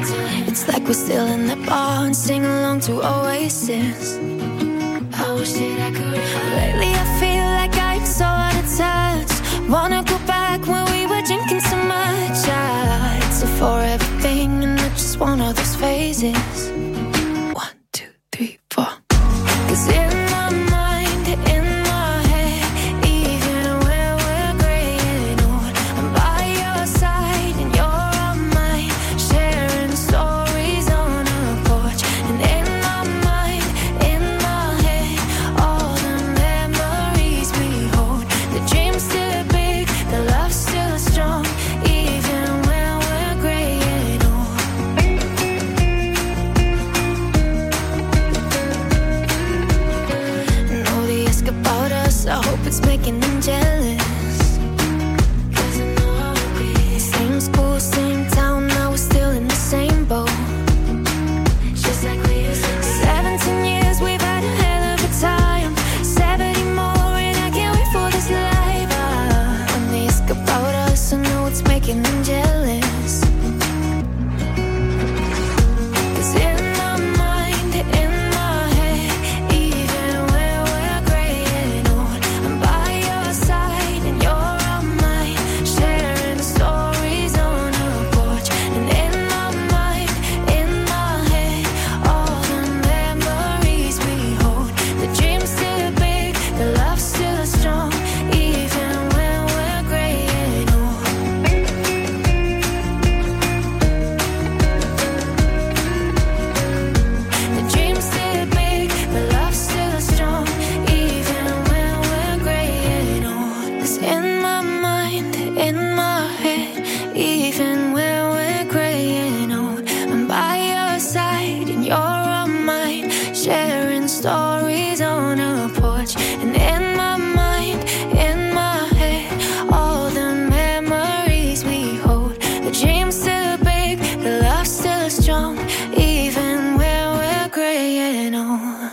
It's like we're still in the bar and sing along to Oasis. I wish that I could. Lately I feel like I'm so out of touch. Wanna go back when we were drinking so much. It's a forever thing and I just want all those phases. 1, 2, 3, 4. 'Cause in my mind, in my head, even when we're graying old, I'm by your side and you're on mine, sharing stories on a porch. And in my mind, in my head, all the memories we hold. The dream's still big, the love's still strong, even when we're graying old. And all they ask about us, I hope it's making them jealous. 'Cause I know how it is. Same school, same town, now we're still in the same boat. Just like we used to be. 17 years, we've had a hell of a time. 70 more, and I can't wait for this life. When they ask about us, I know it's making them jealous. 'Cause in my mind, in my head, even when we're graying old, I'm by your side and you're on mine, sharing stories on a porch. And in my mind, in my head, all the memories we hold. The dream's still big, the love's still strong, even when we're graying old. The dream's still big, the love's still strong, even when we're graying old. 'Cause in my mind, in my head, even when we're graying old, I'm by your side and you're on mine, sharing stories on a porch. And in my mind, in my head, all the memories we hold. The dream's still big, the love's still strong, even when we're graying old.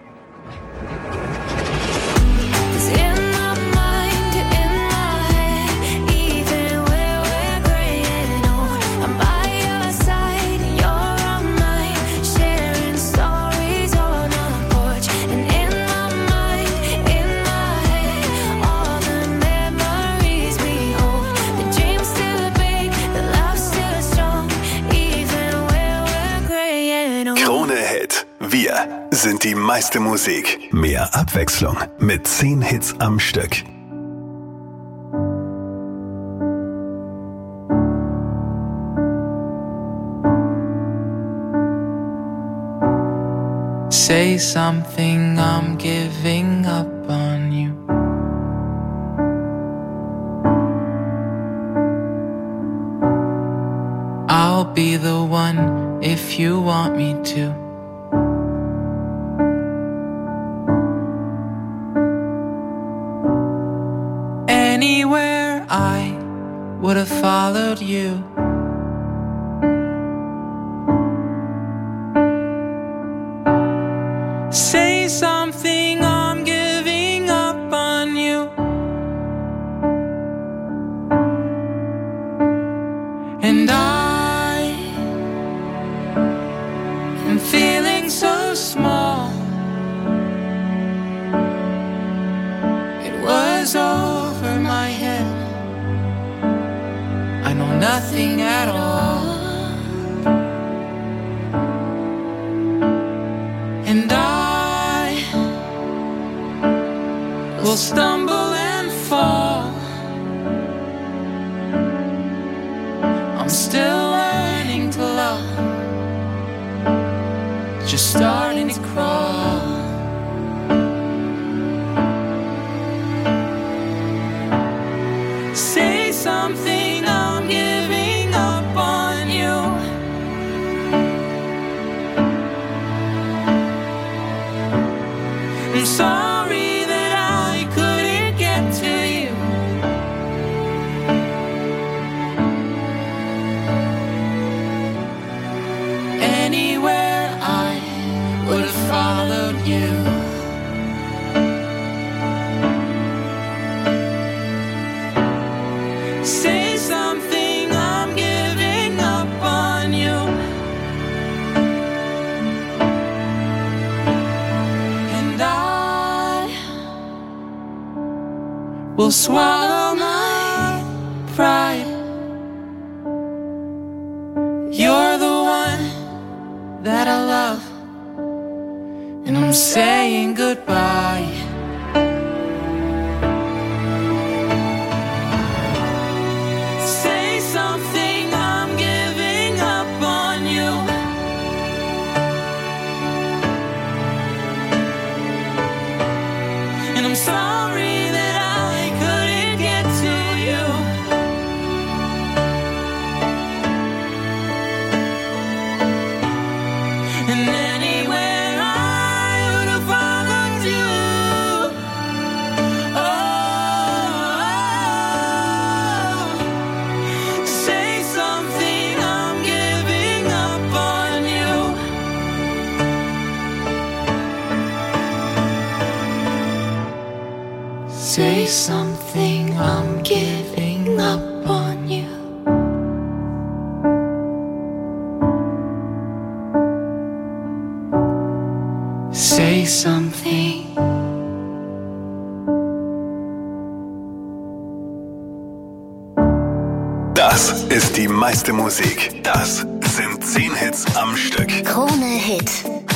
'Cause in my mind, in my head, even when we're graying old, I'm by your side and you're on mine, sharing stories on a porch. And in my mind, in my head, all the memories we hold. The dream's still big, the love's still strong, even when we're graying old. Krone Hit. Wir sind die meiste Musik. Mehr Abwechslung mit 10 Hits am Stück. Say something, I'm giving up on you. I'll be the one if you want me to. Anywhere I would have followed you. Say something, I'm giving up on you. And I am feeling so small. It was over my head. I know nothing at all. And I will stumble and fall. I'm still learning to love, just starting to crawl. Say something, I'm giving up on you. I'm sorry that I couldn't get to you. will swallow my pride. You're the one that I love, and I'm saying goodbye. Say something, I'm giving up on you. And I'm sorry that I couldn't get to you. And anywhere I would have followed you. Oh, say something, I'm giving up on you. Say something, I'm giving up on you. Say something. Das ist die meiste Musik. Das sind 10 Hits am Stück. Krone Hit.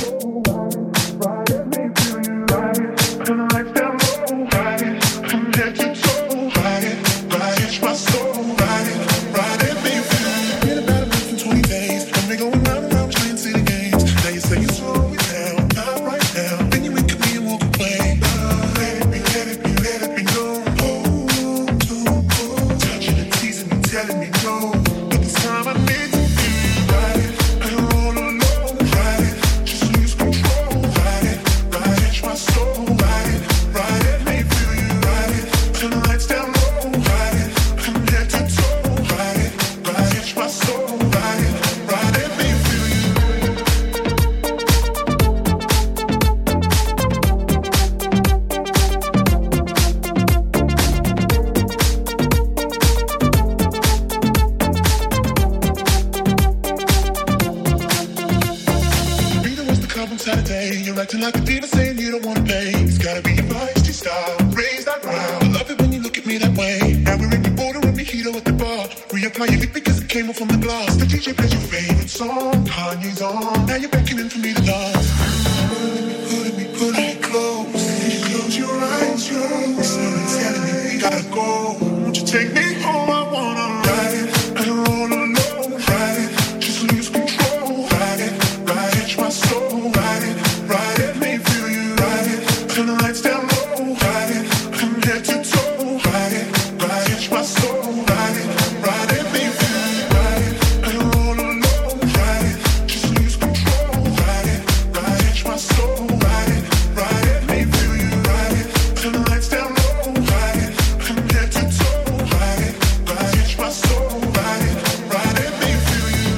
Acting like a diva saying you don't wanna play. It's gotta be your feisty style. Raise that ground. I love it when you look at me that way. Now we're in the border and mojito at the bar. Reapply your lip because it came off from the glass. The DJ plays your favorite song. Kanye's on. Now you're beckoning for me to dance. Put me close. Close your eyes, Someone's telling me we gotta go. Won't you take me home? I wanna ride it. And roll alone. Ride it. Just lose control. Ride it. Catch my soul. Ride it. Ride it, make me feel you. Ride it, turn the lights down low. Ride it, from head to toe. Ride it, catch my soul. Ride it, make me feel you. Ride it, and roll alone. Ride it, just lose control. Ride it, catch my soul. Ride it, make me feel you. Ride it, turn the lights down low. Ride it, from head to toe. Ride it, catch my soul. Ride it, make me feel you.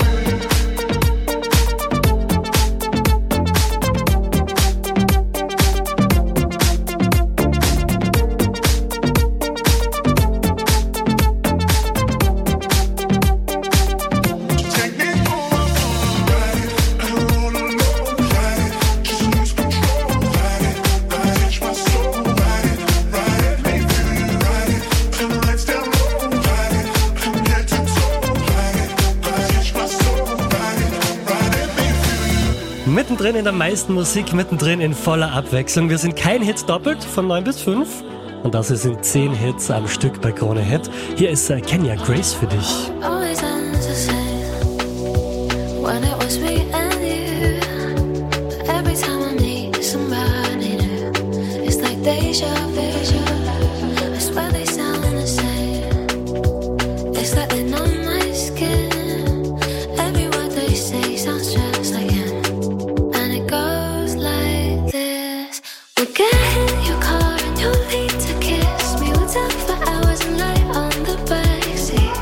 Mittendrin in der meisten Musik, mittendrin in voller Abwechslung. Wir sind kein Hit doppelt von 9 bis 5. Und das sind 10 Hits am Stück bei Krone Hit. Hier ist Kenya Grace für dich. Always ends the same when it was me and you. Every time I meet somebody new, it's like deja vu. I swear they sound the same. It's like they know my skin. Every word they say sounds just like him. And it goes like this. We'll get in your car and you'll leave to kiss me. We'll talk for hours and lie on the backseat.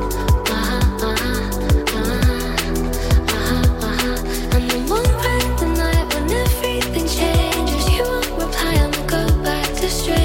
And then one bright the night when everything changes. You won't reply and we'll go back to strangers.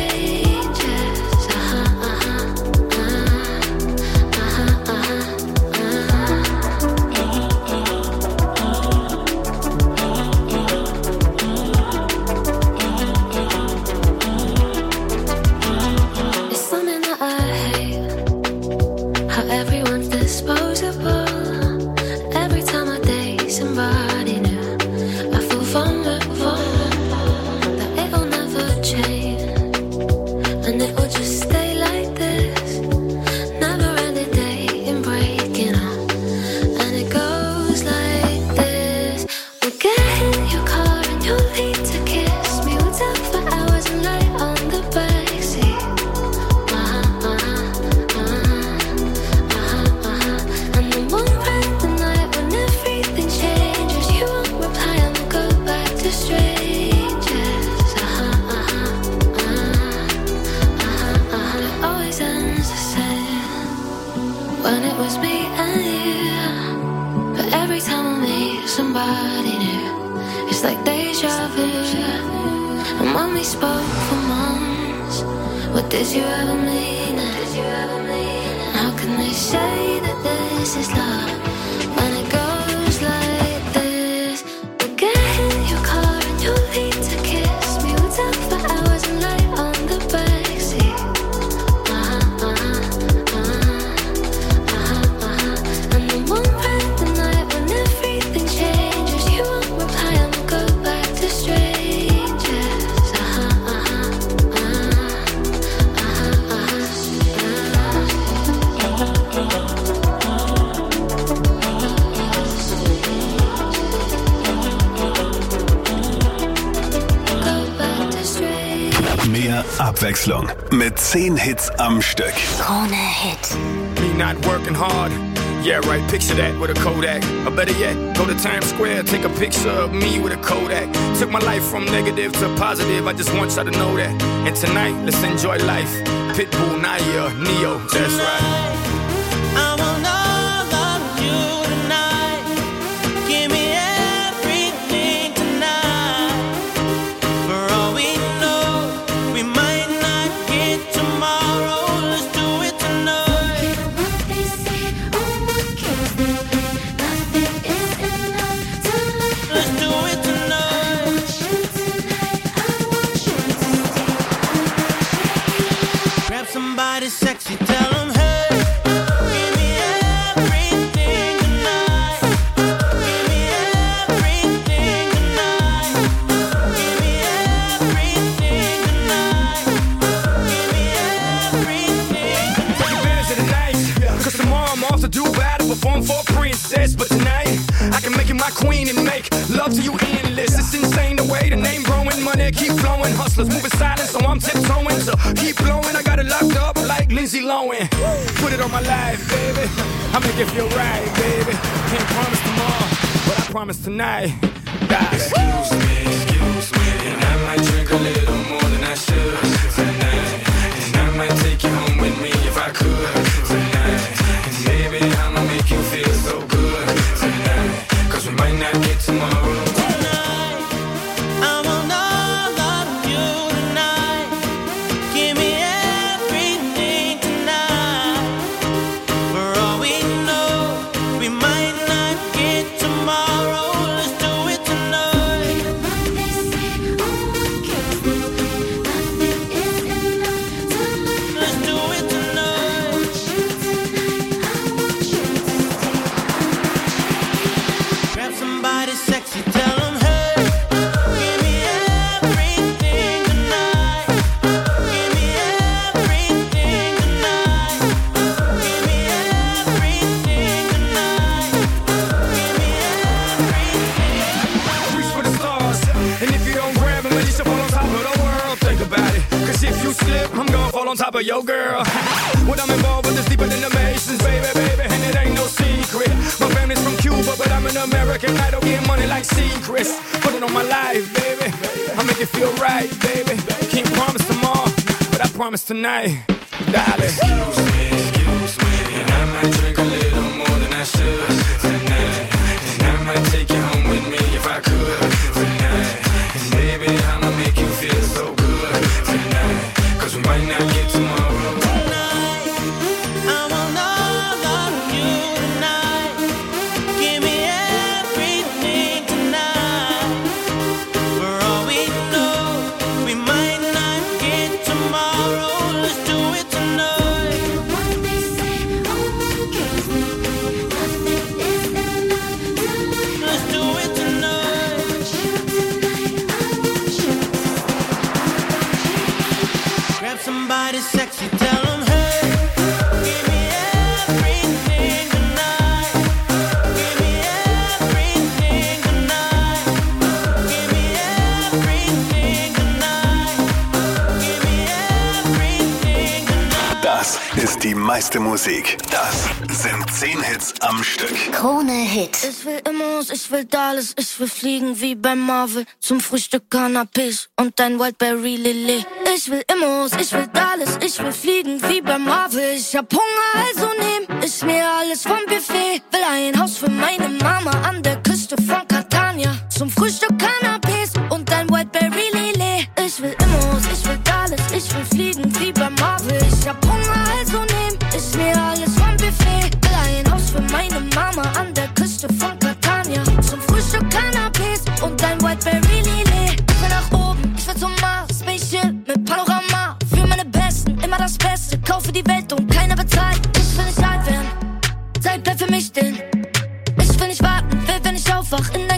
somebody new. It's like deja vu. And when we spoke for months, what did you ever mean? And how can they say that this is love when it goes like this? We'll get in your car and you'll leave to kiss me. We'll talk for hours and lie on the backseat. And then one random night when everything changes, you won't reply and we'll go back to strangers. Mehr Abwechslung mit 10 Hits am Stück. Krone Hit. Me not working hard. Yeah, right, picture that with a Kodak. Or better yet, go to Times Square, take a picture of me with a Kodak. Took my life from negative to positive, I just want y'all to know that. And tonight, let's enjoy life. Pitbull, Naya, Neo, that's right. I want all of you tonight. Give me everything tonight. For all we know, we might not get tomorrow. Let's do it tonight. They say, oh my God, nothing is enough tonight. Let's do it tonight. I want you tonight. Grab somebody sexy, tell them hey. Give me everything tonight. Give me everything tonight. Give me everything tonight. Give me everything. Take advantage of the night, cause tomorrow I'm off to Dubai to perform for a princess. But tonight, I can make you my queen and make love to you endless. It's insane the way the name growing, money keep flowing. Hustlers moving silent, so I'm tiptoeing. So keep blowing, I got it locked up like Lindsay Lohan. Put it on my life, baby. I make it feel right, baby. Can't promise tomorrow, but I promise tonight. Excuse me, and I might drink a little more than I should tonight. And I might take you home with me if I could tonight. And baby, I'ma make you feel so good tonight. Cause we might not get tomorrow. Tonight, I want all of you tonight. Give me everything tonight. For all we know, we might not get tomorrow. Let's do it tonight. They say, oh my God, nothing is enough tonight. Let's do it tonight. I want you tonight. Grab somebody sexy, tell them hey. Give me everything tonight. Give me everything tonight. Give me everything tonight. Give me everything. Reach for the stars. And if you don't grab them, at least you fall on top of the world. Think about it. Cause if you slip, I'm gonna fall on top of your girl. What I'm involved with is deeper than the Masons, baby. And it ain't no secret. My family's from Cuba, but I'm an American. I don't get money like secrets. Put it on my life, baby. I make it feel right, baby. Can't promise tomorrow, but I promise tonight. Darling. Excuse me, and I might drink a little more than I should tonight. And I might take you home with me if I could tonight. And baby, I'ma make you feel so good tonight. Cause we might not get tomorrow. Tonight, I want all of you tonight. Give me everything tonight. For all we know, we might not get tomorrow. Let's do it tonight. They say, oh my God, nothing is enough tonight. Let's do it tonight. I want you Grab somebody sexy, tell them hey. Give me everything tonight. Give me everything tonight. Give me everything tonight. Give me everything tonight. Das ist die meiste Musik. Das sind 10 Hits am Stück. Krone Hit. Ich will Immos, ich will Dallas, ich will fliegen wie bei Marvel. Zum Frühstück Cannabis und ein Wildberry Lillet. Ich will Immos, ich will Dallas, ich will fliegen wie bei Marvel. Ich hab Hunger, also nehm ich mir alles vom Buffet. Will ein Haus für meine Mama an der Küste von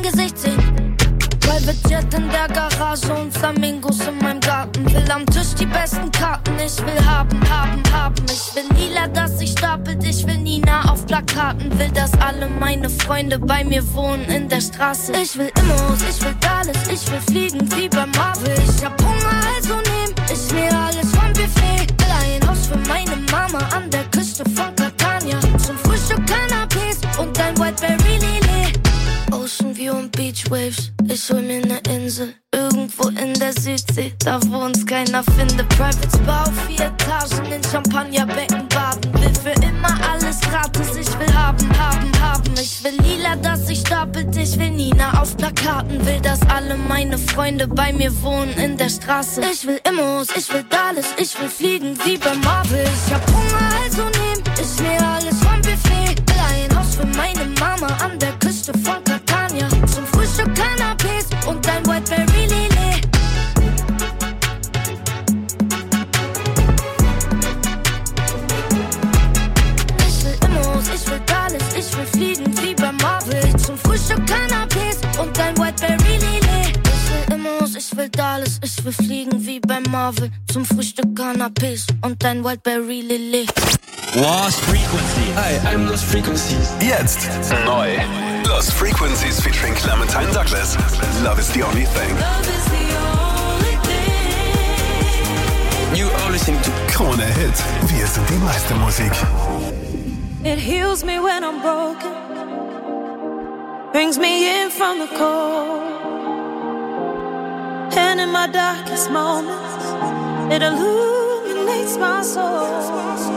Gesicht sehen. Private Jet in der Garage und Flamingos in meinem Garten. Will am Tisch die besten Karten. Ich will haben. Ich will lila, dass sich stapelt. Ich will Nina auf Plakaten. Will, dass alle meine Freunde bei mir wohnen in der Straße. Ich will Immos, ich will alles. Ich will fliegen wie bei Marvel. Ich hab Hunger, also nehm ich mir alles vom Buffet. Will ein Haus für meine Mama an der Küste von Catania. Zum Frühstück Canapés und ein Whiteberry Lillet. Ocean View und Beach Waves. Ich hol mir ne Insel, irgendwo in der Südsee, da wo uns keiner findet. Private Spa auf 4 Etagen, in Champagnerbecken baden. Will für immer alles gratis, ich will haben. Ich will lila, dass sich stapelt, ich will Nina auf Plakaten. Will, dass alle meine Freunde bei mir wohnen in der Straße. Ich will Immos, ich will alles, ich will fliegen wie bei Marvel. Ich hab Hunger, also nehm ich mir alles vom Buffet. Will ein Haus für meine Mama an der Küste von Catania. Zum Frühstück Canapés und ein Whiteberry Lillet. Ich will Immos, ich will alles, ich will fliegen wie bei Marvel. Zum Frühstück Canapés und ein Whiteberry Lillet. Ich will Immos, ich will alles, ich will fliegen wie bei Marvel. Zum Frühstück Canapés und ein Whiteberry Lillet. Lost Frequencies. Hi, I'm Lost Frequencies. Jetzt neu. Lost Frequencies featuring Clementine Douglas. Love is the only thing. You are listening to Krone Hit. Wir sind die meiste Musik. It heals me when I'm broken. Brings me in from the cold. And in my darkest moments, it illuminates my soul.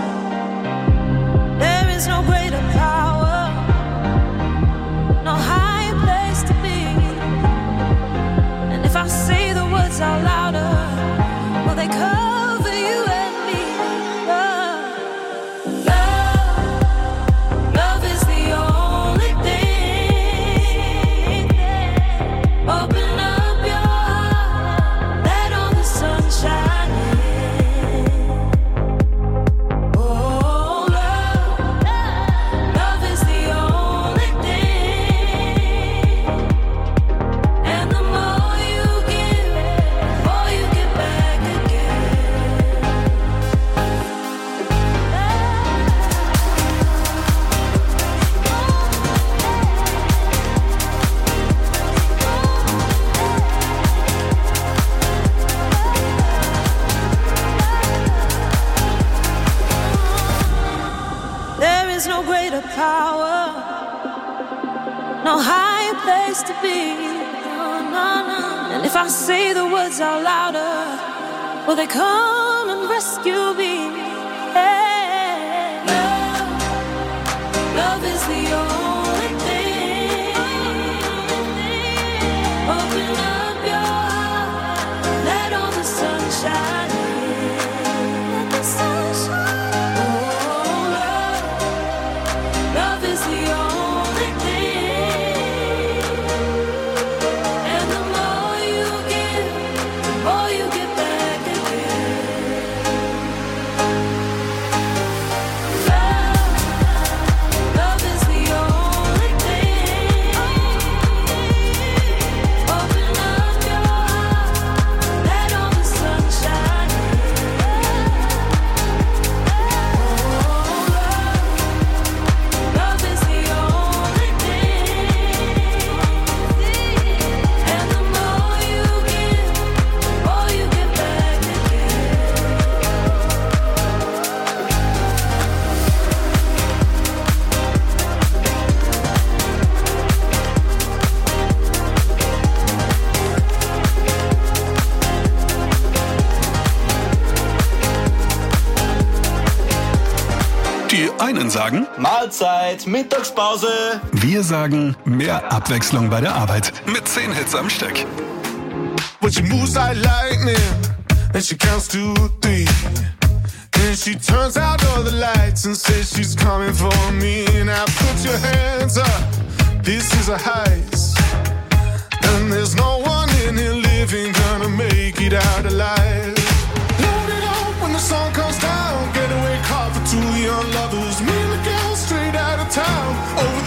There is no greater power, no higher place to be. And if I say the words out louder, will they cover you and me? Love is the only thing. Open up your heart, let all the sun shine in. Oh, love is the only thing. And the more you give, the more you get back again. There is no greater power, no higher place to be. And if I say the words out louder, will they come and rescue me? Hey. Love is the only thing. Open up your heart, let all the sun shine in. Let the sun shine. Oh, love is the only thing. And the more you give, the more you get back again. Love is the only thing. Open up your heart, let all the sun shine in. Love is the only thing. And the more you give, the more you get back again. Die einen sagen, Mahlzeit, Mittagspause. wir sagen mehr Abwechslung bei der Arbeit. Mit 10 Hits am Stück. But she moves like lightning, and she counts to 3. Then she turns out all the lights and says she's coming for me. Now put your hands up, this is a heist. And there's no one in here living gonna make it out alive. Load it up when the sun comes down. Getaway car for 2 young lovers. Me and the girl straight out of town. Over the hills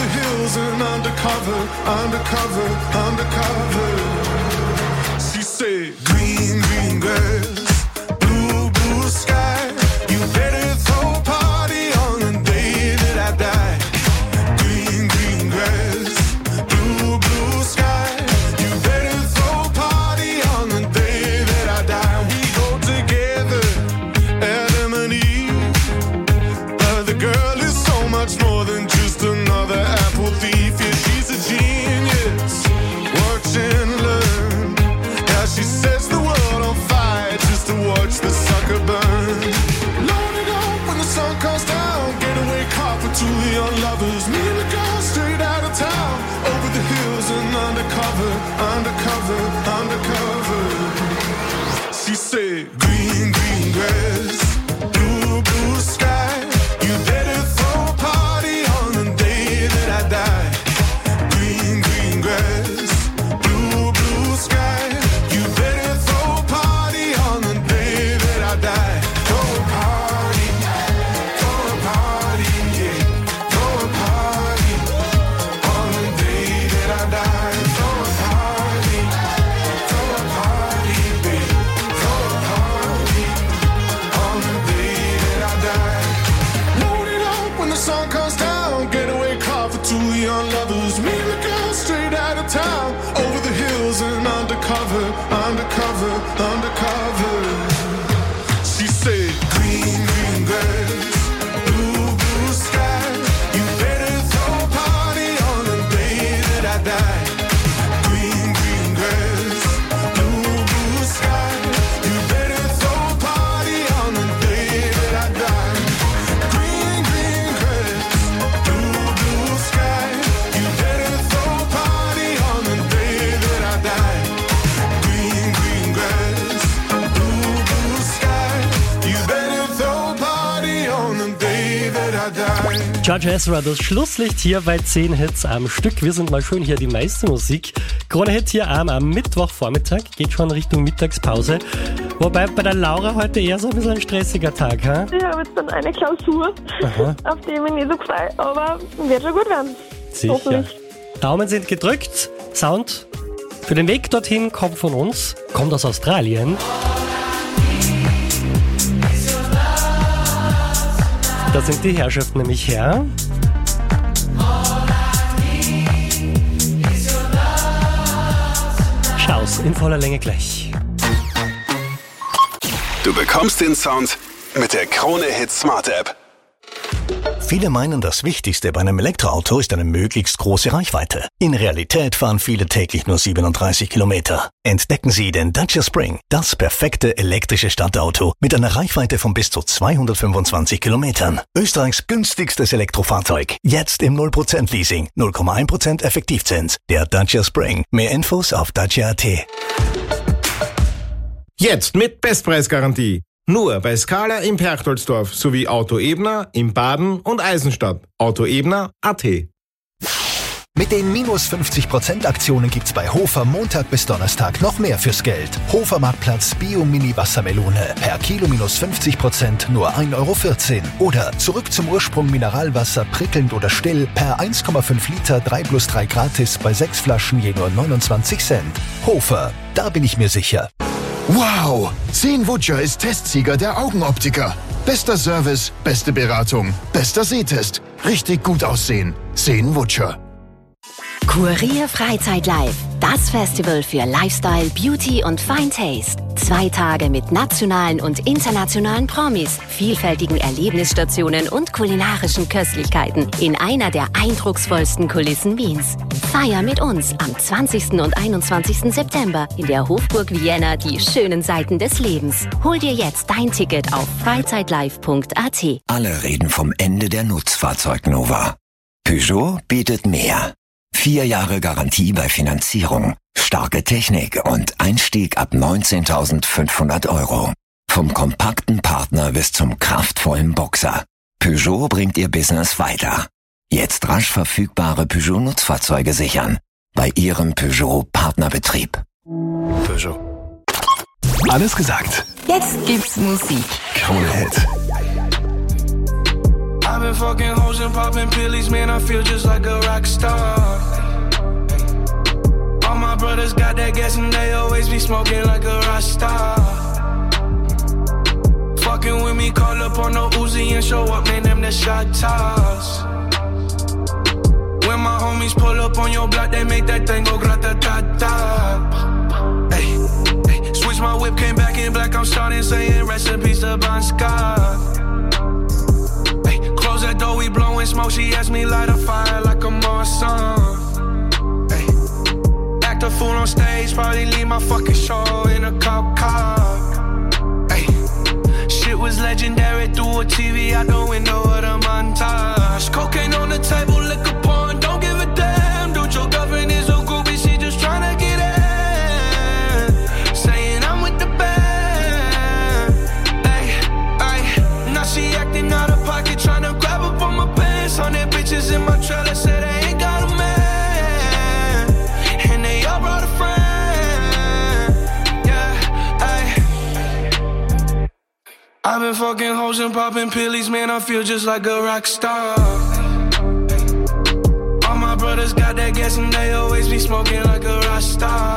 hills and undercover, undercover, undercover. She said, green, green grass, blue, blue sky. You better throw a party on the day that I die. Green, green grass, blue, blue sky. You better throw a party on the day that I die. We go together, Adam and Eve. The girl is so much more than just another apple thief. Yeah, she's a genius. Watch and learn. Yeah, she sets the world on fire just to watch the sucker burn. Load it up when the sun comes down. Getaway car for two young lovers. Me and the girl straight out of town. Over the hills and undercover, undercover, undercover. She said, green, green grass, blue, blue sky. You better throw a party on the day that I die. Green, green grass, blue, blue sky. You better throw a party on the day that I die. Throw a party, yeah. Throw a party on the day that I die. Throw a party, babe. Throw a party on the day that I die. Load it up when the sun comes down. Getaway car for two young lovers. Me and the girl straight out of town. Over the hills and undercover, undercover, undercover. She said, green, green grass, blue, blue sky. You better throw a party on the day that I die. Green, green grass, blue, blue sky. You better throw a party on the day that I die. Green, green grass, blue, blue sky. You better throw a party on the day that I die. Green, green grass, blue, blue sky. You better throw a party on the day that I die. George Ezra, das Schlusslicht hier bei 10 Hits am Stück. Wir sind mal schön hier die meiste Musik. Krone-Hit hier am Mittwochvormittag, geht schon Richtung Mittagspause. Wobei bei der Laura heute eher so ein bisschen ein stressiger Tag, ha? Ich habe jetzt dann eine Klausur, auf die ich mich nicht so freue, aber wird schon gut werden. Sicher. Hoffentlich. Daumen sind gedrückt. Sound für den Weg dorthin kommt von uns, kommt aus Australien. Da sind die Herrschaften nämlich her. Schau's in voller Länge gleich. Du bekommst den Sound mit der Krone-Hit Smart App. Viele meinen, das Wichtigste bei einem Elektroauto ist eine möglichst große Reichweite. In Realität fahren viele täglich nur 37 Kilometer. Entdecken Sie den Dacia Spring, das perfekte elektrische Stadtauto mit einer Reichweite von bis zu 225 Kilometern. Österreichs günstigstes Elektrofahrzeug. Jetzt im 0% Leasing, 0,1% Effektivzins. Der Dacia Spring. Mehr Infos auf dacia.at. Jetzt mit Bestpreisgarantie. Nur bei Scala im Perchtoldsdorf sowie Auto Ebner in Baden und Eisenstadt. Autoebner.at. Mit den minus 50% Aktionen gibt's bei Hofer Montag bis Donnerstag noch mehr fürs Geld. Hofer Marktplatz Bio Mini Wassermelone. Per Kilo minus 50% nur 1,14 Euro. Oder zurück zum Ursprung Mineralwasser prickelnd oder still. Per 1,5 Liter 3+3 gratis bei 6 Flaschen je nur 29 Cent. Hofer, da bin ich mir sicher. Wow! Seenwutscher ist Testsieger der Augenoptiker. Bester Service, beste Beratung, bester Sehtest. Richtig gut aussehen. Seenwutscher. Kurier Freizeit Live. Das Festival für Lifestyle, Beauty und Fine Taste. 2 Tage mit nationalen und internationalen Promis, vielfältigen Erlebnisstationen und kulinarischen Köstlichkeiten in einer der eindrucksvollsten Kulissen Wiens. Feier mit uns am 20. und 21. September in der Hofburg Vienna die schönen Seiten des Lebens. Hol dir jetzt dein Ticket auf freizeitlive.at. Alle reden vom Ende der Nutzfahrzeugnova. Peugeot bietet mehr. 4 Jahre Garantie bei Finanzierung, starke Technik und Einstieg ab 19.500 €. Vom kompakten Partner bis zum kraftvollen Boxer. Peugeot bringt Ihr Business weiter. Jetzt rasch verfügbare Peugeot-Nutzfahrzeuge sichern. Bei Ihrem Peugeot-Partnerbetrieb. Peugeot. Alles gesagt. Jetzt gibt's Musik. Krone-Hit. I've been fucking hoes and popping pillies, man, I feel just like a rock star. All my brothers got that gas and they always be smoking like a rock star. Fucking with me, call up on the Uzi and show up, man, them the shot toss. When my homies pull up on your block, they make that thing go grata-ta-ta. Hey, hey, switch my whip, came back in black, I'm starting saying recipes to Bon Scott. Hey, close that door, we blowing smoke, she asked me light a fire like a Marsan. Hey, act a fool on stage, probably leave my fucking show in a cop car. Hey, shit was legendary, through a TV out the window of the montage. Cocaine on the table, liquor porn, don't give a damn. Dude, your girlfriend is a groupie, she just tryna get in. Saying I'm with the band. Ay, ay, now she acting out of pocket, tryna grab up on my pants. On their bitches in my trailer, say they ain't got a man. And they all brought a friend. Yeah, ay. I've been fucking hoes and popping pillies, man, I feel just like a rock star. All my brothers got that gas and they always be smoking like a rock star.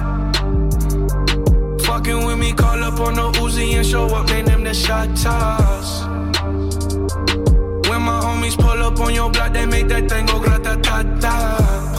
Fucking with me, call up on the Uzi and show up, man, them the shot toss. When my homies pull up on your block, they make that thing go grata-ta-ta.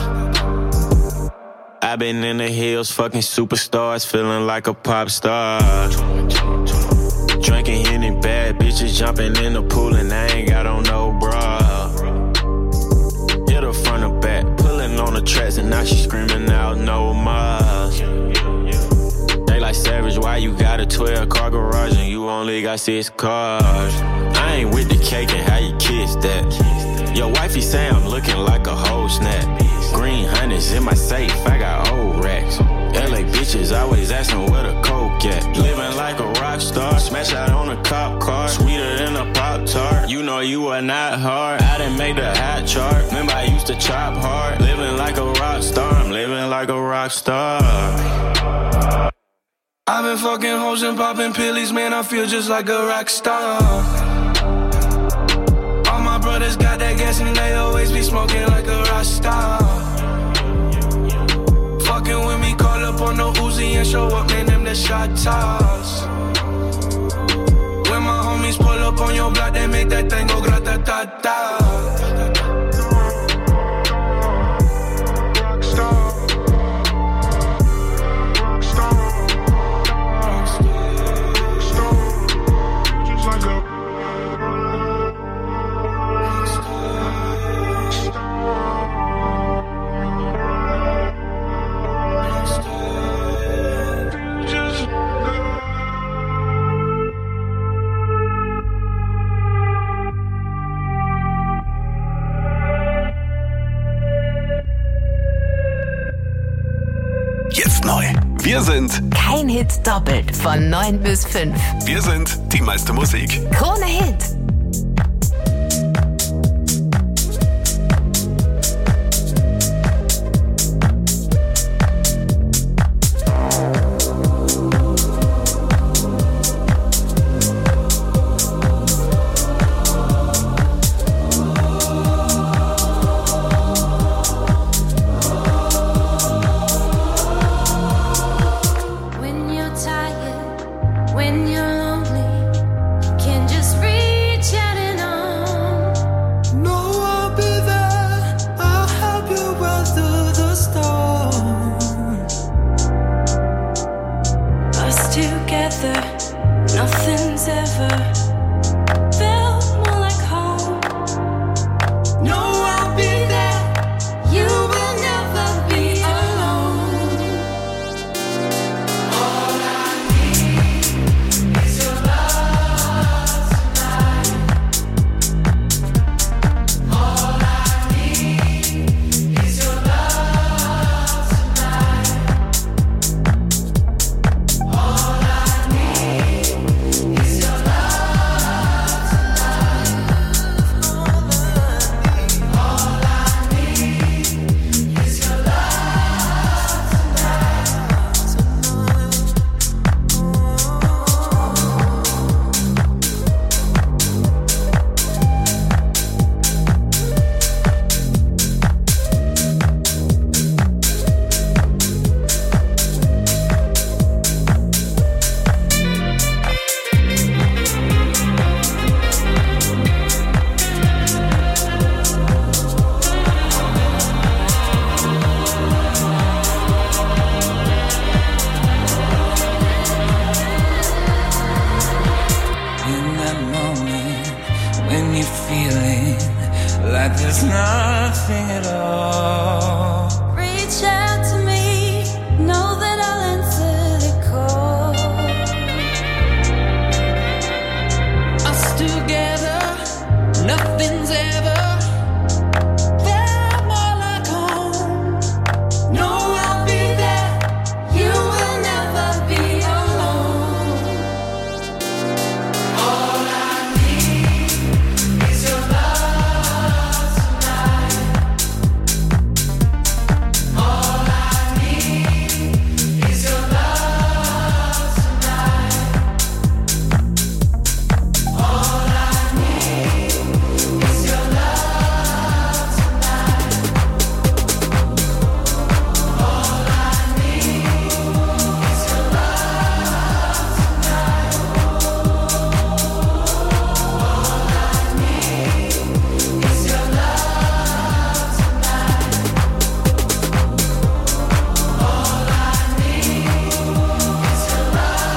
I've been in the hills, fucking superstars, feeling like a pop star. Drinking any bad bitches, jumping in the pool and I ain't got on no bra. Hit her front or back, pulling on the tracks and now she screaming out no more. They like Savage, why you got a 12-car garage and you only got 6 cars? I ain't with the cake and how you kiss that. Your wifey say I'm looking like a whole snap. Green hundreds in my safe, I got old racks. LA bitches always asking where the coke at. Living like a rock star, smash out on a cop car. Sweeter than a Pop-Tart, you know you are not hard. I didn't make the hot chart, remember I used to chop hard. Living like a rock star, I'm living like a rock star. I've been fucking hoes and popping pillies, man, I feel just like a rock star. All my brothers got that gas and they always be smoking like a rock star. Fucking with me, call up on the Uzi and show up, man, them the shot toss. When my homies pull up on your block, they make that thing go grata-ta-ta. Jetzt neu. Wir sind Kein Hit doppelt von 9 bis 5. Wir sind die meiste Musik. Krone Hit. When you're tired, when you're lonely, can just reach nothing at all. Reach out to me, know that I'll answer the call. Us together, nothing's ever felt more like home. No, I'll be there. You will never be alone. All I need is your love tonight. All I need is your love tonight. All I need is your love tonight. All I need is your love tonight. All I need is your love tonight. All I need is your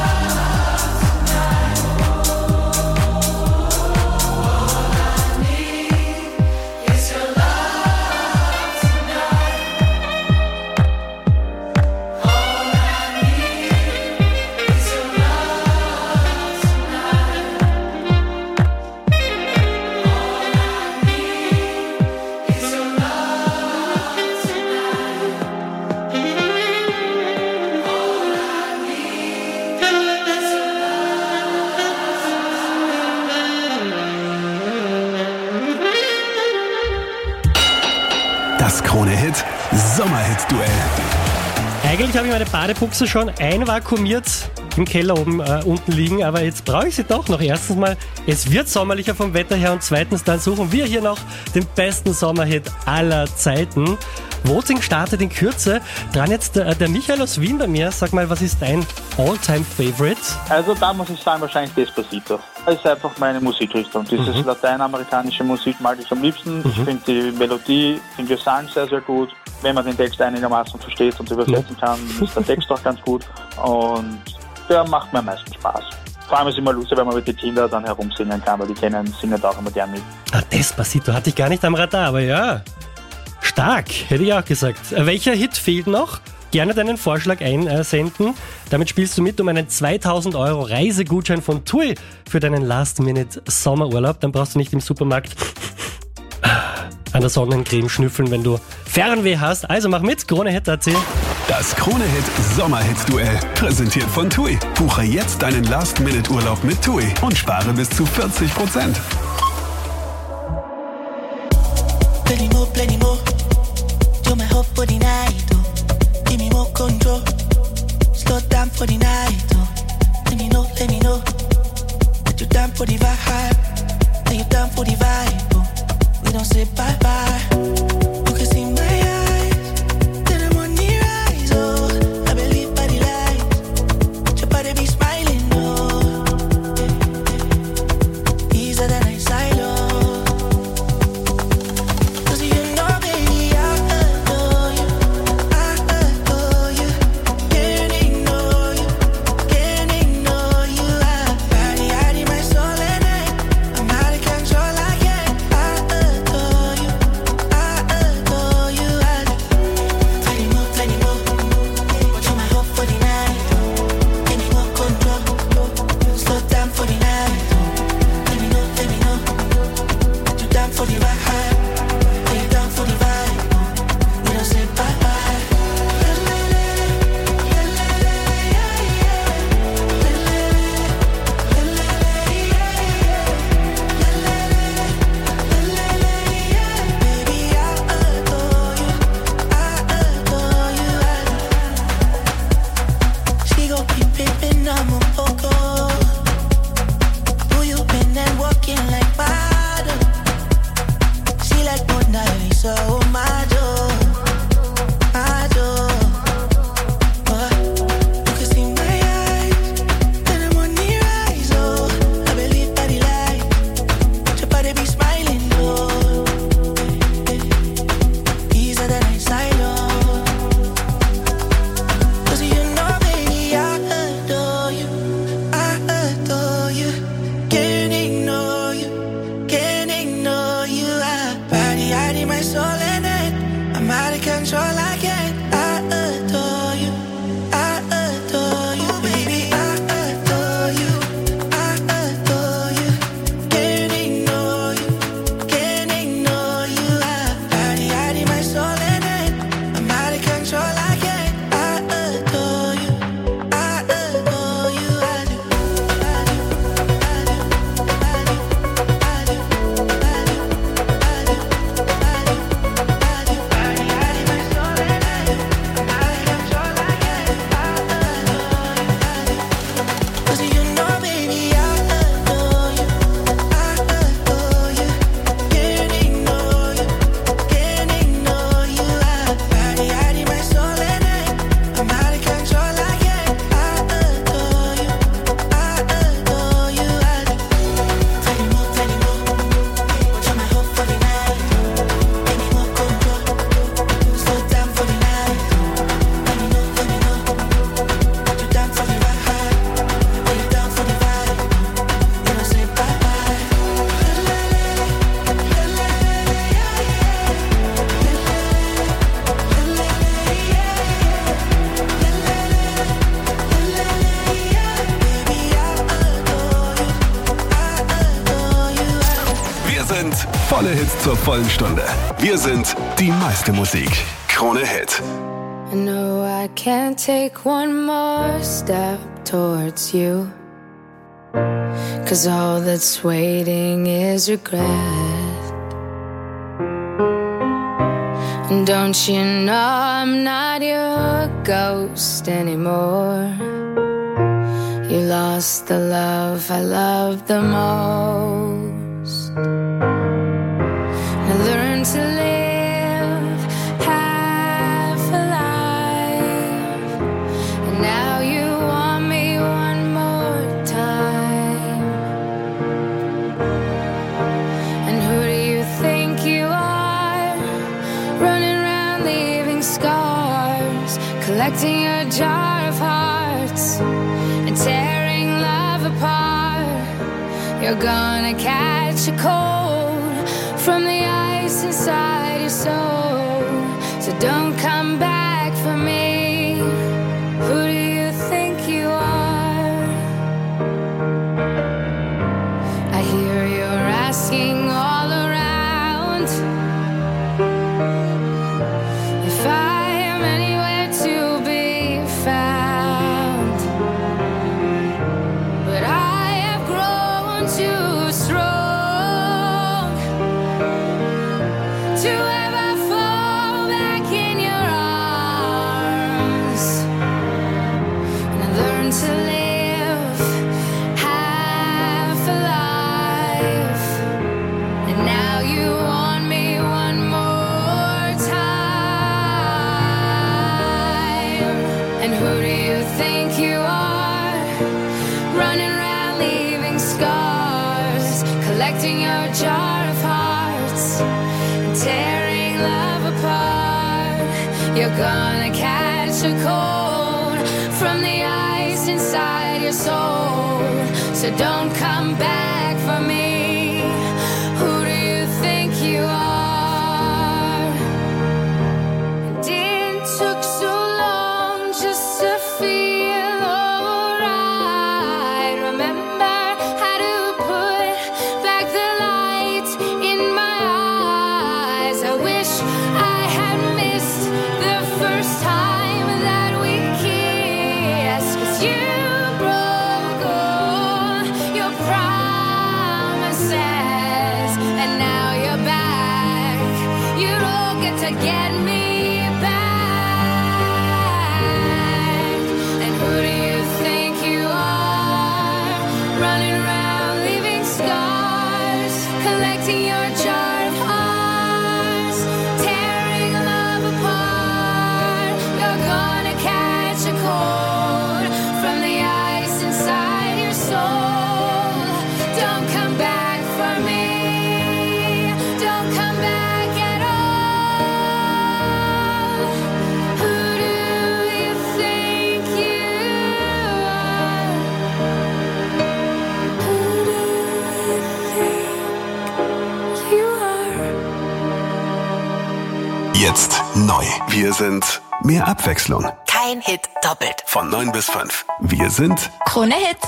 Das Krone-Hit Sommerhit-Duell. Eigentlich habe ich meine Badebuchse schon einvakuumiert im Keller oben unten liegen, aber jetzt brauche ich sie doch noch. Erstens mal, es wird sommerlicher vom Wetter her und zweitens dann suchen wir hier noch den besten Sommerhit aller Zeiten. Voting startet in Kürze. Dran jetzt der Michael aus Wien bei mir. Sag mal, was ist dein All-Time-Favorite? Also da muss ich sagen, wahrscheinlich Despacito. Das ist einfach meine Musikrichtung. Dieses lateinamerikanische Musik mag ich am liebsten. Ich finde die Melodie, wir sagen sehr, sehr gut. Wenn man den Text einigermaßen versteht und übersetzen kann, ist der Text auch ganz gut. Und der macht mir am meisten Spaß. Vor allem ist es immer lustig, wenn man mit den Kindern dann herumsingen kann, weil die singen da auch immer gern mit. Ah, Despacito hatte ich gar nicht am Radar, aber ja. Stark, hätte ich auch gesagt. Welcher Hit fehlt noch? Gerne deinen Vorschlag einsenden. Damit spielst du mit um einen 2000 € Reisegutschein von TUI für deinen Last-Minute-Sommerurlaub. Dann brauchst du nicht im Supermarkt an der Sonnencreme schnüffeln, wenn du Fernweh hast. Also mach mit, Krone-Hit.at. Das Krone-Hit Sommerhit-Duell. Präsentiert von TUI. Buche jetzt deinen Last-Minute-Urlaub mit TUI und spare bis zu 40%. Plenty more. You're my hope for the night, oh. Give me more control. Slow down for the night, oh. Let me know that you're down for the vibe. That you're down for the vibe, oh. We don't say bye-bye. You can see my eyes, that I'm on the rise, oh. I believe by the lights, your body be smiling, oh. Easier than I silo. Cause you know, baby, I adore you. Volle Hits zur vollen Stunde. Wir sind die meiste Musik. Krone Hit. No, I can't take one more step towards you. 'Cause all that's waiting is regret. And don't you know I'm not your ghost anymore? You lost the love I loved the most. I learned to live half alive, and now you want me one more time. And who do you think you are, running around leaving scars, collecting a jar of hearts and tearing love apart? You're gonna catch a cold from the ice inside your soul, so don't come back for me. Who do you think you are? I hear you're asking all around if I am anywhere to be found, but I have grown too strong to ever fall back in your arms. And I learned to live half alive, and now you want me one more time. And who do you think you are, running around leaving scars, collecting your jar of hearts, tearing love apart? You're gonna catch a cold from the ice inside your soul, so don't come back for me. Who do you think you are? And it took so long just to feel alright. Remember how to put back the light in my eyes. I wish I had missed the first time that we kissed, 'cause you broke all your promises, and now you're back. You don't get to get me back. And who do you think you are, running around leaving scars, collecting your jar of hearts, tearing love apart? You're gonna catch a cold from the ice inside your soul. Don't come back for me. Don't come back at all. Who do you think you are? Who do you think you are? Jetzt neu. Wir sind mehr Abwechslung. Kein Hit doppelt. Von 9 bis 5. Wir sind Krone Hit.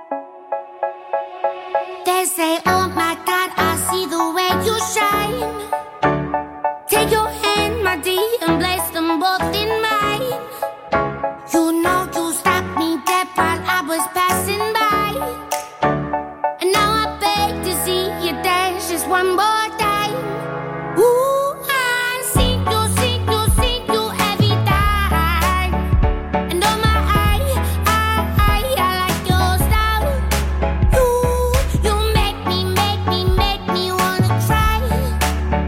They say, oh my God, I see the way you shine. Take your hand, my dear, and place them both in mine. You know you stopped me dead while I was passing by. And now I beg to see you dance just one more time. Ooh, I see you every time. And oh my, I like your style. You make me wanna try.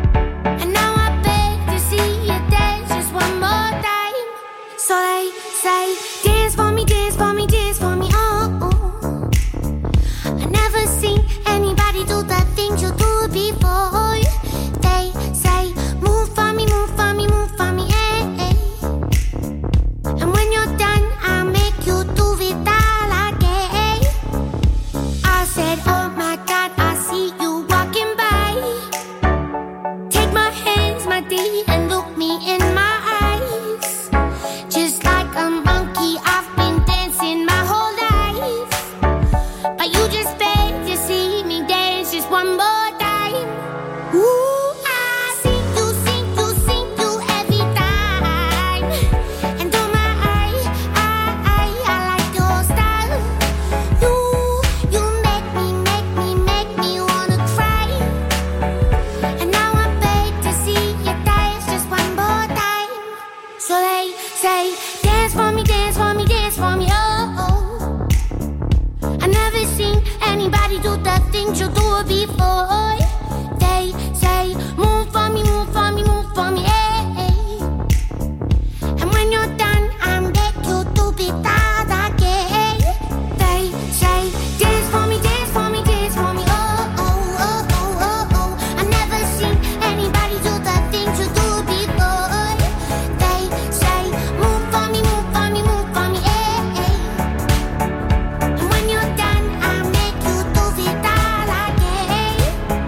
say, dance for me, dance for me, dance for me, oh. I never seen anybody do the things you do before. They say, move for me, move for me, move for me, hey. And when you're done, I beg you to be that again. They say, dance for me, dance for me, dance for me, oh, oh, oh, oh, oh, oh. I never seen anybody do the things you do before. They say, move for me, move for me, move for me, hey. And when you're done, I make you do it all again.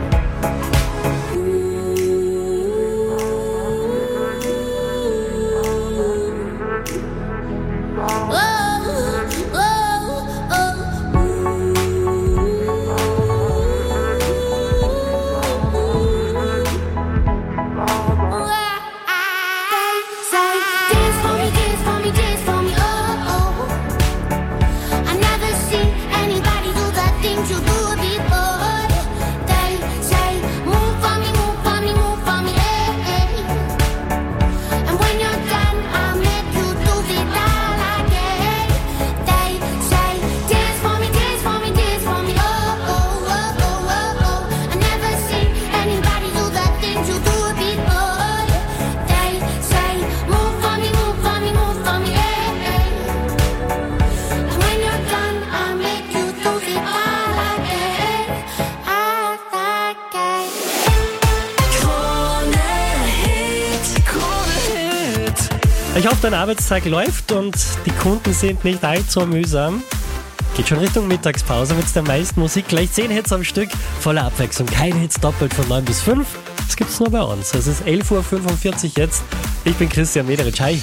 Ich hoffe, dein Arbeitstag läuft und die Kunden sind nicht allzu mühsam. Geht schon Richtung Mittagspause mit der meisten Musik. Gleich 10 Hits am Stück, voller Abwechslung. Kein Hits doppelt von 9 bis 5. Das gibt's nur bei uns. Es ist 11.45 Uhr jetzt. Ich bin Christian Mederitsch. Hi.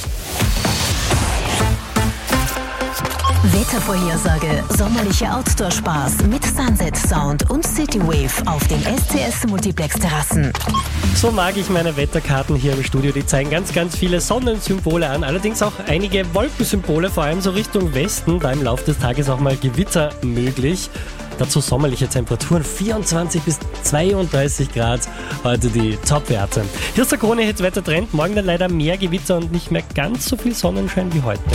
Wettervorhersage, sommerlicher Outdoor-Spaß mit Sunset Sound und Citywave auf den SCS Multiplex Terrassen. So mag ich meine Wetterkarten hier im Studio. Die zeigen ganz, ganz viele Sonnensymbole an. Allerdings auch einige Wolkensymbole, vor allem so Richtung Westen. Da im Laufe des Tages auch mal Gewitter möglich. Dazu sommerliche Temperaturen, 24 bis 32 Grad, heute die Top-Werte. Hier ist der Krone-Hit-Wettertrend. Morgen dann leider mehr Gewitter und nicht mehr ganz so viel Sonnenschein wie heute.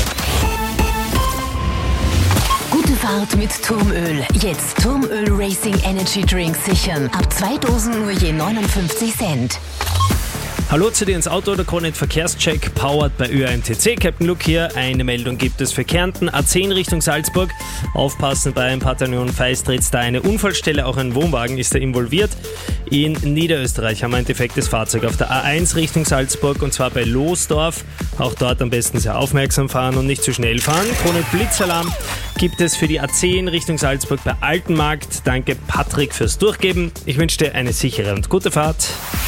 Gute Fahrt mit Turmöl. Jetzt Turmöl Racing Energy Drink sichern. Ab 2 Dosen nur je 59 Cent. Hallo zu dir ins Auto, der Krone-Hit Verkehrscheck, powered bei ÖAMTC. Captain Luke hier. Eine Meldung gibt es für Kärnten, A10 Richtung Salzburg. Aufpassen bei einem Bataillon Feistritz, da eine Unfallstelle, auch ein Wohnwagen ist da involviert. In Niederösterreich haben wir ein defektes Fahrzeug auf der A1 Richtung Salzburg und zwar bei Losdorf. Auch dort am besten sehr aufmerksam fahren und nicht zu schnell fahren. Krone Blitzalarm gibt es für die A10 Richtung Salzburg bei Altenmarkt. Danke Patrick fürs Durchgeben. Ich wünsche dir eine sichere und gute Fahrt.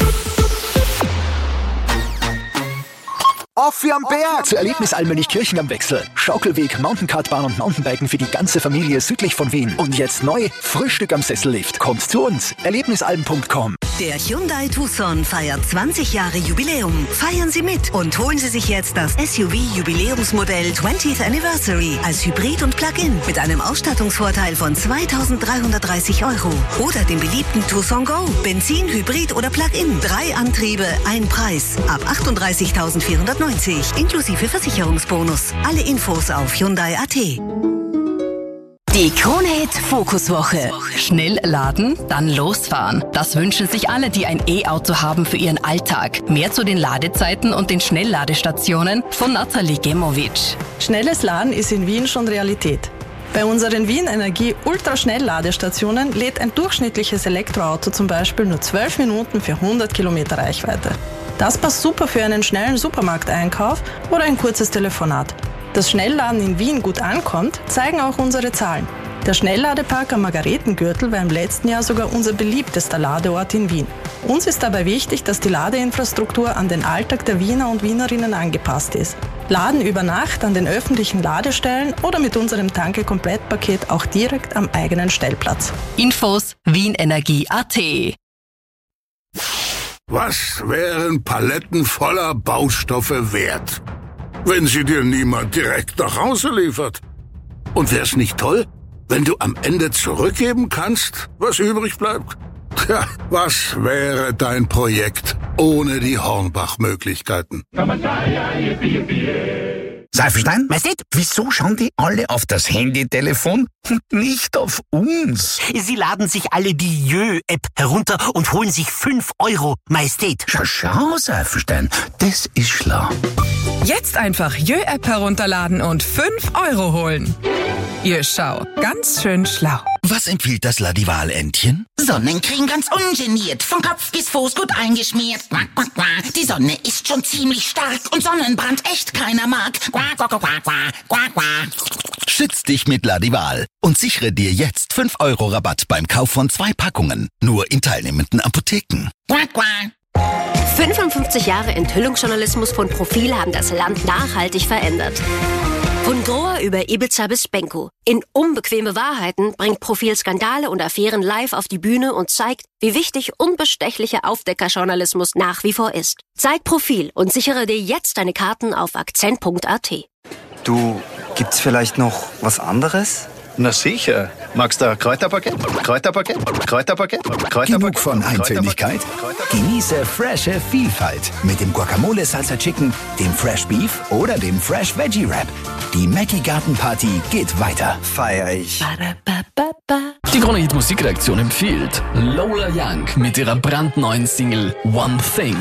Auf wie am Berg! Zu Erlebnis Almönig-Kirchen am Wechsel. Schaukelweg, Mountainkartbahn und Mountainbiken für die ganze Familie südlich von Wien. Und jetzt neu, Frühstück am Sessellift. Kommt zu uns, erlebnisalben.com. Der Hyundai Tucson feiert 20 Jahre Jubiläum. Feiern Sie mit und holen Sie sich jetzt das SUV-Jubiläumsmodell 20th Anniversary als Hybrid und Plug-in mit einem Ausstattungsvorteil von 2.330 €. Oder den beliebten Tucson Go. Benzin, Hybrid oder Plug-in. 3 Antriebe, ein Preis. Ab 38.490 inklusive Versicherungsbonus. Alle Infos auf Hyundai.at. Die Krone-Hit Fokuswoche. Schnell laden, dann losfahren. Das wünschen sich alle, die ein E-Auto haben für ihren Alltag. Mehr zu den Ladezeiten und den Schnellladestationen von Nathalie Gemovic. Schnelles Laden ist in Wien schon Realität. Bei unseren Wien Energie Ultraschnellladestationen lädt ein durchschnittliches Elektroauto zum Beispiel nur 12 Minuten für 100 Kilometer Reichweite. Das passt super für einen schnellen Supermarkteinkauf oder ein kurzes Telefonat. Dass Schnellladen in Wien gut ankommt, zeigen auch unsere Zahlen. Der Schnellladepark am Margaretengürtel war im letzten Jahr sogar unser beliebtester Ladeort in Wien. Uns ist dabei wichtig, dass die Ladeinfrastruktur an den Alltag der Wiener und Wienerinnen angepasst ist. Laden über Nacht an den öffentlichen Ladestellen oder mit unserem Tanke-Komplettpaket auch direkt am eigenen Stellplatz. Infos wienenergie.at. Was wären Paletten voller Baustoffe wert, wenn sie dir niemand direkt nach Hause liefert? Und wär's nicht toll, wenn du am Ende zurückgeben kannst, was übrig bleibt? Tja, was wäre dein Projekt ohne die Hornbach-Möglichkeiten? Seifelstein? Majestät? Wieso schauen die alle auf das Handytelefon und nicht auf uns? Sie laden sich alle die Jö-App herunter und holen sich 5 €, Majestät. Schau, Seifelstein, das ist schlau. Jetzt einfach Jö-App herunterladen und 5 € holen. Ihr Schau, ganz schön schlau. Was empfiehlt das Ladival-Entchen? Sonnencreme ganz ungeniert, von Kopf bis Fuß gut eingeschmiert. Quack, quack, quack. Die Sonne ist schon ziemlich stark und Sonnenbrand echt keiner mag. Quack, quack, quack, quack, quack, quack. Schütz dich mit Ladival und sichere dir jetzt 5 € Rabatt beim Kauf von 2 Packungen. Nur in teilnehmenden Apotheken. Quack, quack. 55 Jahre Enthüllungsjournalismus von Profil haben das Land nachhaltig verändert. Von Grohr über Ibiza bis Benko. In unbequeme Wahrheiten bringt Profil Skandale und Affären live auf die Bühne und zeigt, wie wichtig unbestechlicher Aufdeckerjournalismus nach wie vor ist. Zeig Profil und sichere dir jetzt deine Karten auf akzent.at. Du, gibt's vielleicht noch was anderes? Na sicher. Magst du Kräuterpaket? Genug von Eintötigkeit? Genieße frische Vielfalt mit dem Guacamole Salsa Chicken, dem Fresh Beef oder dem Fresh Veggie Wrap. Die Mackie Garten Party geht weiter. Feier ich. Die Krone Hit Musikredaktion empfiehlt Lola Young mit ihrer brandneuen Single One Thing.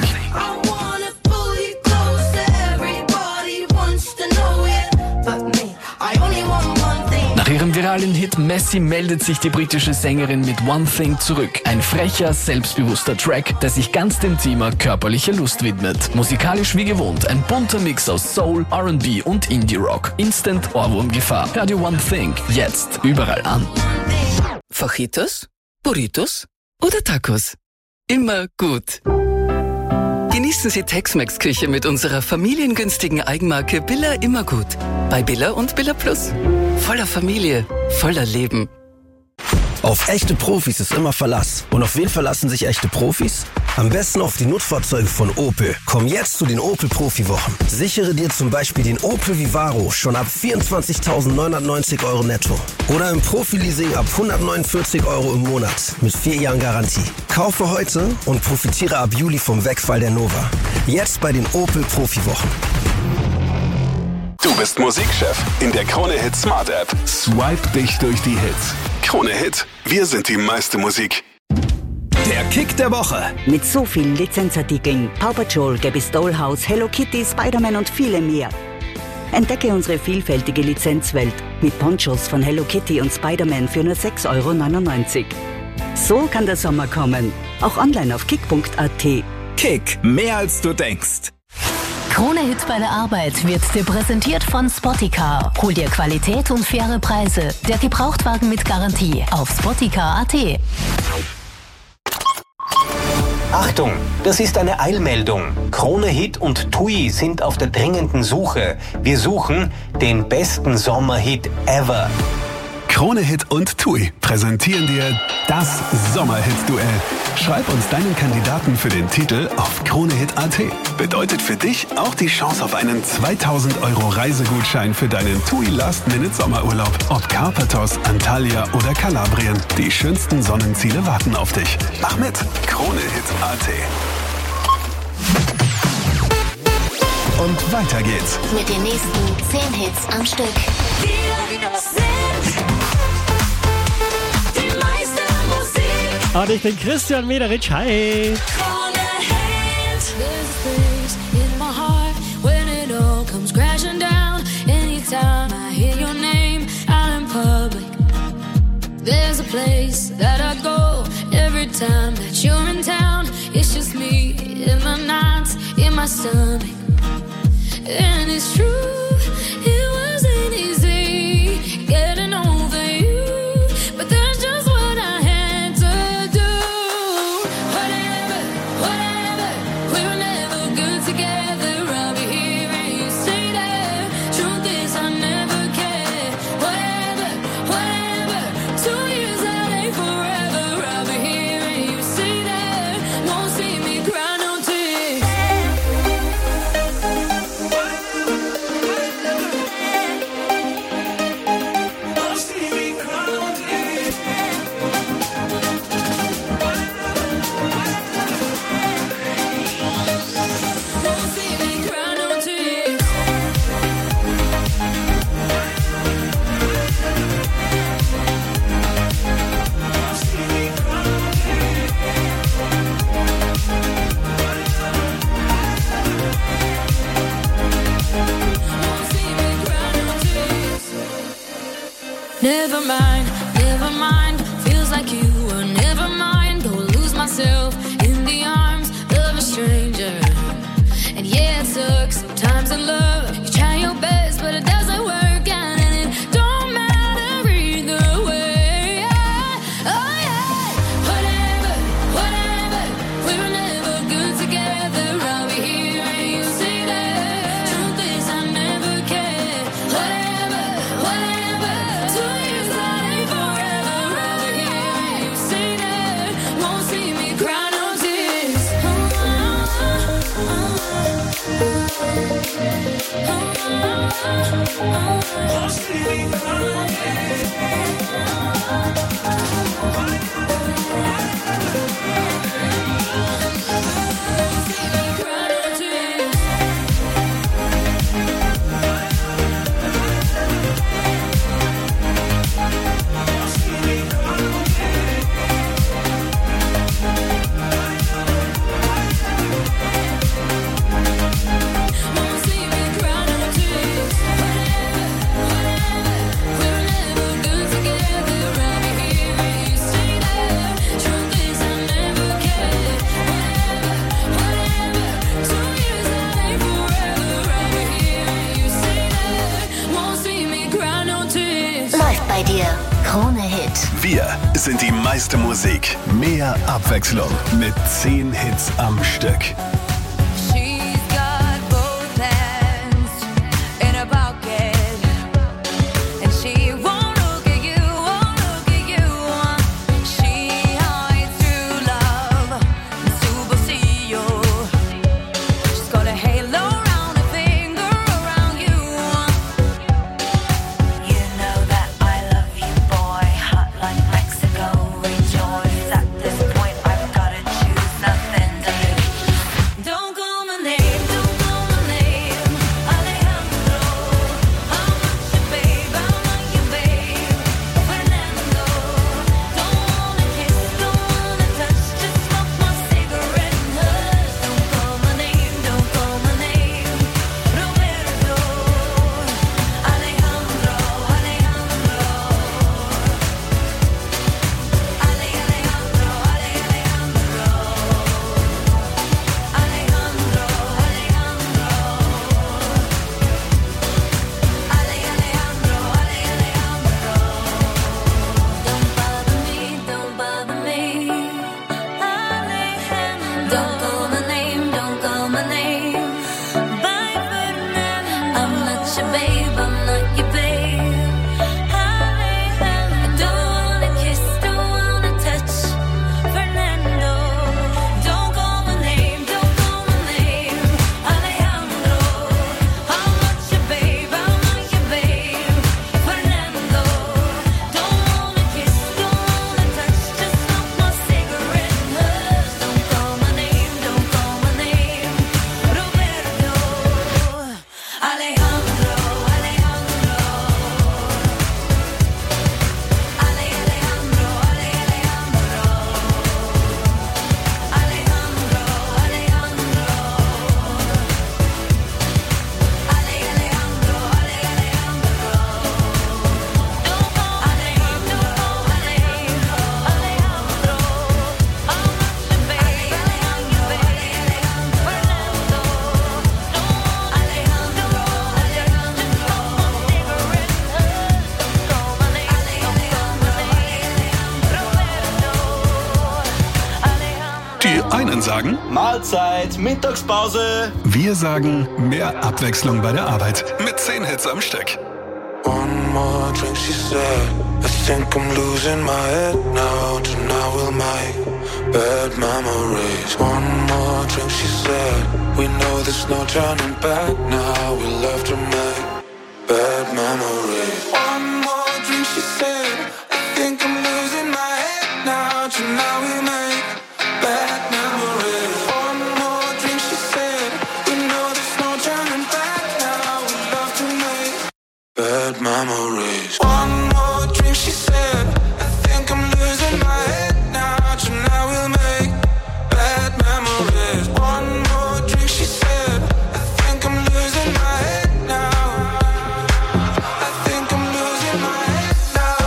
Nach ihrem viralen Hit Messi meldet sich die britische Sängerin mit One Thing zurück. Ein frecher, selbstbewusster Track, der sich ganz dem Thema körperliche Lust widmet. Musikalisch wie gewohnt, ein bunter Mix aus Soul, R&B und Indie-Rock. Instant Ohrwurmgefahr. Radio One Thing, jetzt überall an. Fajitas, Burritos oder Tacos? Immer gut. Genießen Sie Tex-Mex-Küche mit unserer familiengünstigen Eigenmarke Billa Immergut. Bei Billa und Billa Plus. Voller Familie, voller Leben. Auf echte Profis ist immer Verlass. Und auf wen verlassen sich echte Profis? Am besten auf die Nutzfahrzeuge von Opel. Komm jetzt zu den Opel Profi-Wochen. Sichere dir zum Beispiel den Opel Vivaro schon ab 24.990 € netto. Oder im Profi-Leasing ab 149 € im Monat mit 4 Jahren Garantie. Kaufe heute und profitiere ab Juli vom Wegfall der Nova. Jetzt bei den Opel Profi-Wochen. Du bist Musikchef in der Krone Hit Smart App. Swipe dich durch die Hits. Krone Hit, wir sind die meiste Musik. Der Kick der Woche. Mit so vielen Lizenzartikeln, Paw Patrol, Gabby's Dollhouse, Hello Kitty, Spider-Man und viele mehr. Entdecke unsere vielfältige Lizenzwelt mit Ponchos von Hello Kitty und Spider-Man für nur 6,99 €. So kann der Sommer kommen. Auch online auf kick.at. Kick, mehr als du denkst. Krone Hit bei der Arbeit wird dir präsentiert von Spotticar. Hol dir Qualität und faire Preise. Der Gebrauchtwagen mit Garantie auf spotticar.at. Achtung, das ist eine Eilmeldung. Krone Hit und TUI sind auf der dringenden Suche. Wir suchen den besten Sommerhit ever. Krone Hit und TUI präsentieren dir das Sommerhit-Duell. Schreib uns deinen Kandidaten für den Titel auf kronehit.at. Bedeutet für dich auch die Chance auf einen 2.000 € Reisegutschein für deinen TUI Last-Minute-Sommerurlaub. Ob Karpathos, Antalya oder Kalabrien. Die schönsten Sonnenziele warten auf dich. Mach mit, kronehit.at. Und weiter geht's. Mit den nächsten 10 Hits am Stück. Und ich bin Christian Mederitsch. Hi. There's a place that I go every time that you're in town. It's just me in the nights, in my stomach. And it's true, it wasn't easy getting over you, but that's just what I had to do. Whatever, we were never good together. I'll be here and you say that. Truth is I never cared. Whatever, 2 years out ain't forever. I'll be here and you say that. Won't see me cry no tears. Never mind, feels like you were never mind. Go lose myself in the arms of a stranger. And yeah, it sucks sometimes in love. You try your best, but it doesn't work out, and it don't matter either way. Yeah. Oh yeah, whatever, we were never good together. I'll be here and you see that. Truth is I never cared. Whatever, 2 years ain't forever. I'll be here and you see that. Won't see me cry no tears. Läuft bei dir. Krone Hit. Wir sind die meiste Musik. Mehr Abwechslung mit 10 Hits am Stück. She's got both hands in her pocket, and she won't look at you, She hides true love in superstition. She's got a halo around her finger, around you. You know that I love you, boy. Hot like Mexico, rejoice. At this point, I've gotta choose, nothing to lose. Don't call my name, Alejandro. I'm not your babe, Fernando. Don't wanna kiss, don't wanna touch, just smoke my cigarette and hush. Don't call my name, Roberto. Alejandro. Don't bother me, Alejandro. Don't call my name, bye Fernando. I'm not your babe, I'm not your babe, Alejandro. Don't wanna kiss, don't wanna touch, Fernando. Don't call my name, Alejandro. I'm not your babe, Fernando. Don't wanna kiss, don't wanna touch, just smoke my cigarette and hush. Don't call my name, Roberto. Alejandro. Die einen sagen Mahlzeit, Mittagspause. Wir sagen mehr Abwechslung bei der Arbeit mit 10 Hits am Stück. One more drink, she said. I think I'm losing my head now. Tonight we'll make bad memories. One more drink, she said. We know there's no turning back now. We'll have to make bad memories. One more drink, she said. I think I'm losing my head now. Tonight we'll make bad memories. One more drink, she said. We know there's no turning back now. We'll have to make bad memories. One more drink, she said. I think I'm losing my head now. Tonight we'll make bad memories. One more drink, she said. I think I'm losing my head now. I think I'm losing my head now.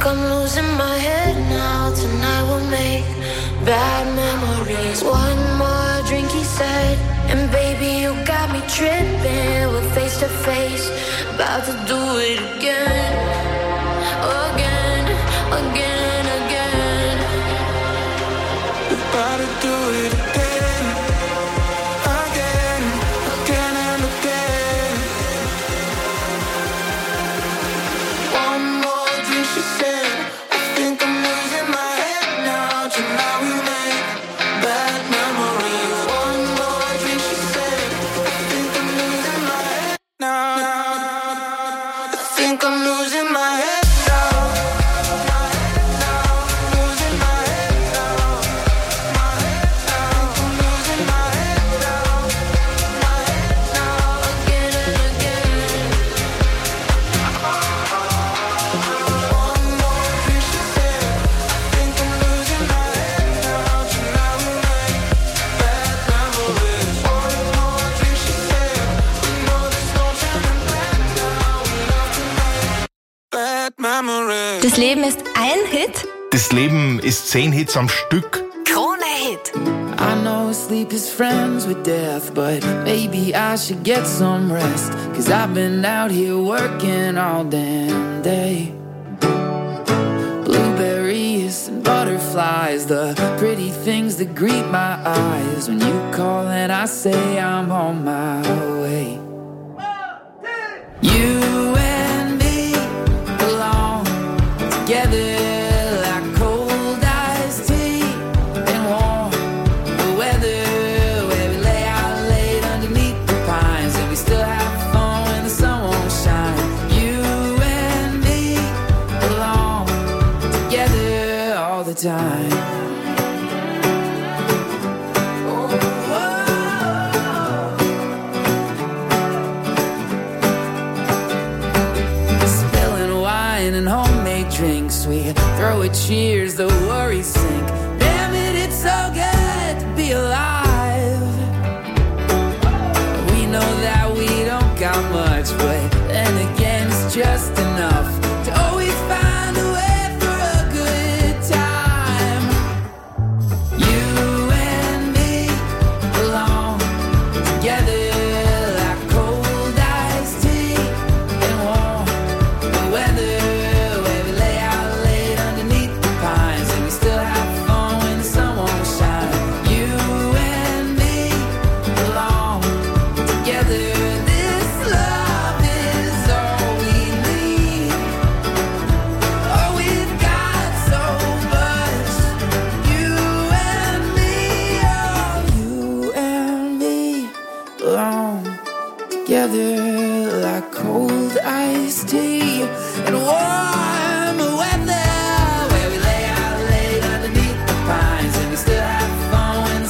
think I'm losing my head now. Tonight we'll make bad memories. One more drink, he said, and baby, you got me tripping. We're face to face, about to do it again. Again, again, again. About to do it again. Again, again and again. One more drink, she said. I think I'm losing my head now. Tonight we make bad memories. One more drink, she said. I think I'm losing my head now. I think I'm losing my head. Das Leben ist ein Hit? Das Leben ist 10 Hits am Stück. Krone Hit. I know sleep is friends with death, but maybe I should get some rest. 'Cause I've been out here working all damn day. Blueberries and butterflies, the pretty things that greet my eyes. When you call and I say I'm on my way. You and me belong together like cold iced tea and warm weather, where we lay out late underneath the pines and we still have fun when the sun won't shine. You and me belong together all the time. And homemade drinks, we throw a cheers, the worries sink. Damn it, it's so good to be alive. We know that we don't got much, but then again it's just enough to always find a way for a good time. You and me belong together like cold iced tea and warm weather. Together like cold iced tea and warm